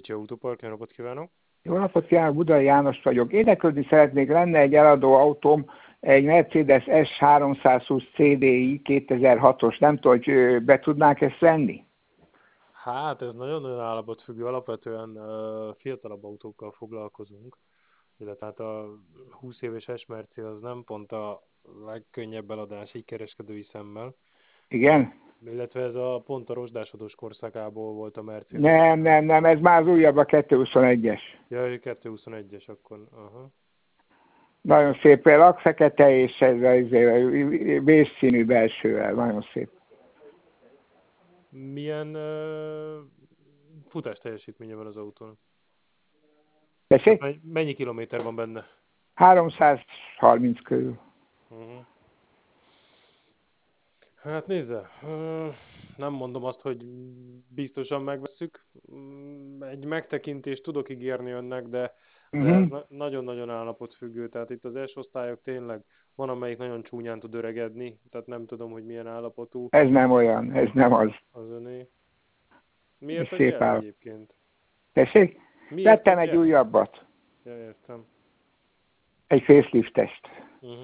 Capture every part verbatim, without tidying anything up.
Bécsi Autópark, jó napot kívánok! Jó napot kívánok, Budai János vagyok. Érdeklődni szeretnék, lenne egy eladó autóm, egy Mercedes S háromszázhúsz cé dé i kétezer-hatos. Nem tudom, hogy be tudnák ezt venni? Hát ez nagyon-nagyon állapotfüggő, alapvetően uh, fiatalabb autókkal foglalkozunk, illetve hát a húsz éves S-Merci az nem pont a legkönnyebb eladás így kereskedői szemmel. Igen? Illetve ez a pont a rozsdásodós korszakából volt a Mercedes. Nem, nem, nem, ez már az újabb, a kettőszázhuszonegyes. Ja, kettőszázhuszonegyes akkor, aha. Nagyon szép, lakfekete és ez a vészszínű belsővel, nagyon szép. Milyen uh, futás teljesítménye van az autón? Tessék? Hát mennyi kilométer van benne? háromszázharminc körül. Uh-huh. Hát nézze, nem mondom azt, hogy biztosan megvesszük. Egy megtekintést tudok ígérni önnek, de, de Uh-huh. ez na- nagyon-nagyon állapotfüggő. Tehát itt az S-osztályok tényleg van, amelyik nagyon csúnyán tud öregedni, tehát nem tudom, hogy milyen állapotú. Ez nem olyan, ez nem az. Az öné. Miért Ez egy szép el állapot. egyébként? Tessék? Miért Vettem egy el? újabbat. Ja, értem. Egy faceliftest. Uh-huh.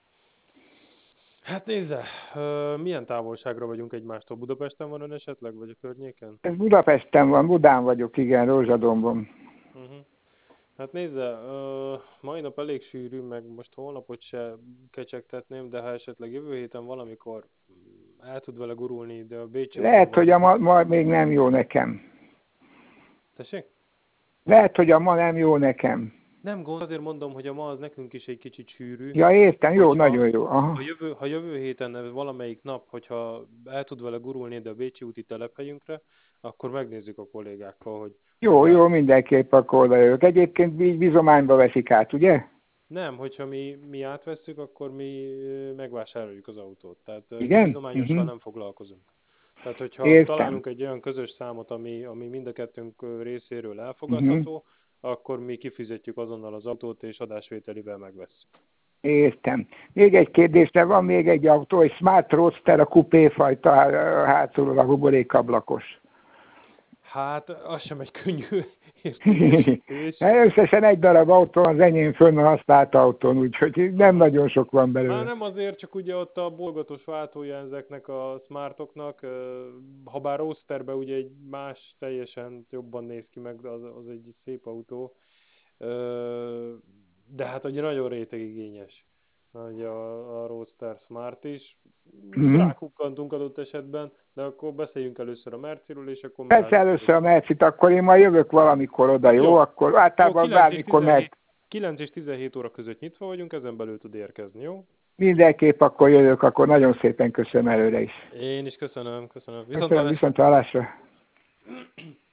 Hát nézze, milyen távolságra vagyunk egymástól? Budapesten van ön esetleg, vagy a környéken? Ez Budapesten van, Budán vagyok, igen, Rózsadombon. Uh-huh. Hát nézze, uh, mai nap elég sűrű, meg most holnapot se kecsegtetném, de ha esetleg jövő héten valamikor el tud vele gurulni, de a Bécsi Lehet, hogy a van... ma, ma még nem jó nekem. Tessék? Lehet, hogy a ma nem jó nekem. Nem gond, azért mondom, hogy a ma az nekünk is egy kicsit sűrű. Ja, értem, jó, Hogyha, nagyon jó. Aha. Ha, jövő, ha jövő héten valamelyik nap, hogyha el tud vele gurulni ide a Bécsi úti telephelyünkre, akkor megnézzük a kollégákkal, hogy... Jó, hogy jó, át... mindenképp akkor oda jövök. Egyébként így bizományba veszik át, ugye? Nem, hogyha mi, mi átvesszük, akkor mi megvásároljuk az autót. Tehát igen? bizományossal Uh-huh. nem foglalkozunk. Tehát, hogyha Értem. találunk egy olyan közös számot, ami, ami mind a kettőnk részéről elfogadható, uh-huh. akkor mi kifizetjük azonnal az autót, és adásvételivel megvesszük. Értem. Még egy kérdésre, van még egy autó, egy Smart Roadster, a kupé fajta, hátulról a buborékablakos. Hát, az sem egy könnyű értékesítés. Összesen egy darab autó az enyém fönn a használt autón, úgyhogy nem nagyon sok van belőle. Már nem azért, csak ugye ott a bolgatos váltója ezeknek a Smartoknak, ha bár Roadsterben ugye egy más, teljesen jobban néz ki meg, az, az egy szép autó, de hát ugye nagyon rétegigényes ugye a, a Roadster Smart is. Mm-hmm. Rákukkantunk adott esetben, de akkor beszéljünk először a Merciről, és akkor... Persze először a Mercit, akkor én majd jövök valamikor oda, jó? jó. Akkor általában jó, bármikor meg... kilenc és tizenhét óra között nyitva vagyunk, ezen belül tud érkezni, jó? Mindenképp akkor jövök, akkor nagyon szépen köszönöm előre is. Én is köszönöm, köszönöm. Viszont, köszönöm, viszont hallásra.